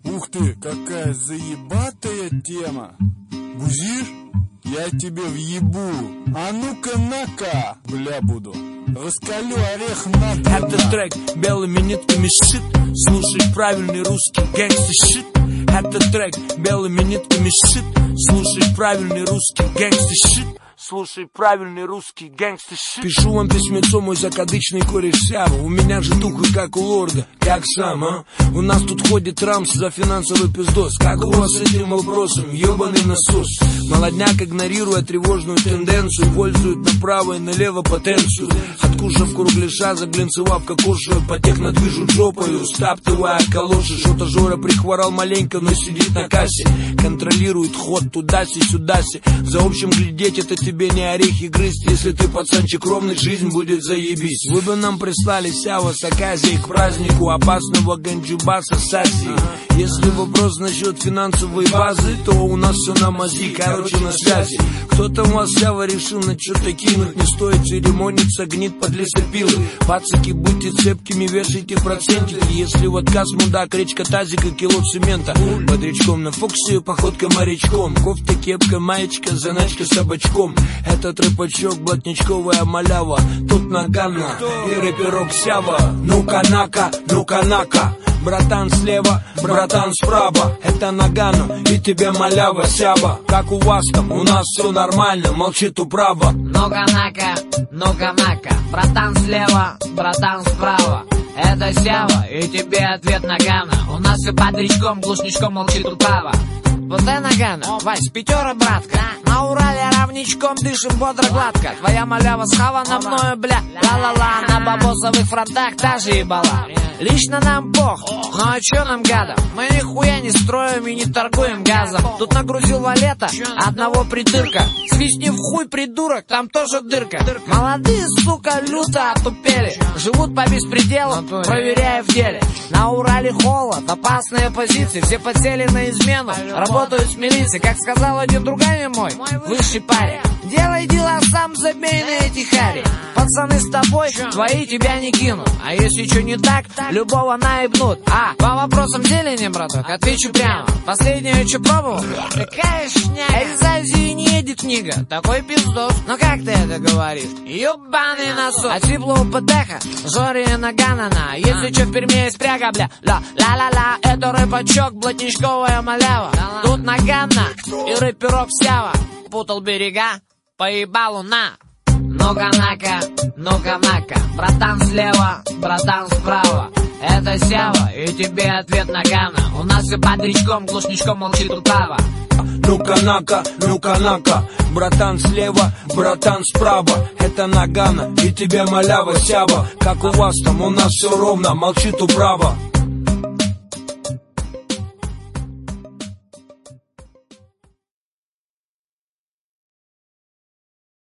Ух ты, какая заебатая тема. Бузишь? Я тебе въебу. А ну-ка на-ка, бля, буду. Раскалю орех на. Это трек белыми нитками сшит. Слушай правильный русский гэнгстер-щит. Это трек белыми нитками сшит. Слушай правильный русский гэнгстер-щит. Слушай правильный русский гэнгстер-щит. Пишу вам письмецо, мой закадычный кореш Сява. У меня же тухло, как у лорда. Как сам, а? У нас тут ходит Рамс за финансовый пиздос. Как у вас с этим вопросом? Ёбаный насос. Молодняк, игнорируя тревожную тенденцию, пользует направо и налево потенцию. Откушав кругляша, заглянцевав кокошевую, потек надвижут жопою, стаптывая калоши. Что-то Жора прихворал маленько, но сидит на кассе. Контролирует ход туда-си-сюда-си. За общим глядеть это тебе не орехи грызть. Если ты пацанчик ровный, жизнь будет заебись. Вы бы нам прислали Сява с Аказией к празднику опасного ганджубаса с Азии. Если вопрос насчет финансовой базы, то у нас все на мази, короче на связи. Кто-то у вас Сява решил на что-то кинуть. Не стоит церемониться, гнит под лесопилы. Пацаки, будьте цепкими, вешайте процентики. Если в отказ мудак, речка тазика, кило цемента. Бодрячком на Фоксе, походка морячком. Кофта, кепка, маечка, заначка с собачком. Этот рэпачок, блатничковая малява. Тут Нагана и рэперок Сява. Ну-ка нака, ну-ка нака. Братан слева, братан справа. Это Нагано и тебе малява Сява. Как у вас там, у нас все нормально. Молчит управа. Ну-ка нака, ну-ка нака. Братан слева, братан справа. Это Сява и тебе ответ Нагано. У нас все бодрячком, глушничком молчит управа. Вот это Нагано, Вась, пятера, братка. На Урале равничком дышим бодро гладко. Твоя малява схавана мною, бля, ла-ла-ла. На бабосовых фронтах та же ебала. Лично нам пох, ну а чё нам гадом? Мы нихуя не строим и не торгуем газом. Тут нагрузил валета одного придырка. Свистни в хуй, придурок, там тоже дырка. Молодые, сука, люто отупели. Живут по беспределу, проверяя в деле. На Урале холод, опасные позиции. Все подсели на измену, работают с милицией. Как сказал один другами мой, высший парень: делай дела сам, забей на эти хари. Пацаны с тобой, твои тебя не кинут. А если что не так, любого наебнут. А по вопросам зелени, браток, отвечу прямо. Последнее, что пробовал? Какая шняга. Из Азии не едет книга, такой пиздос. Но как ты это говоришь? Ёбаный насос. От сиплого ПТХа, Жори и Наганана. Если что в Перми есть пряга, бля, ла-ла-ла-ла. Это рэпачок, блатничковая малява. Тут Нагана и рэперок Сява. Путал берега, поебалу на. Ну-ка нака, ну-ка нака. Братан слева, братан справа. Это Сява и тебе ответ Нагано. У нас все бодрячком, глушничком молчит управа. Ну-ка нака, ну-ка нака. Братан слева, братан справа. Это Нагано и тебе малява Сява. Как у вас там, у нас все ровно, молчит управа.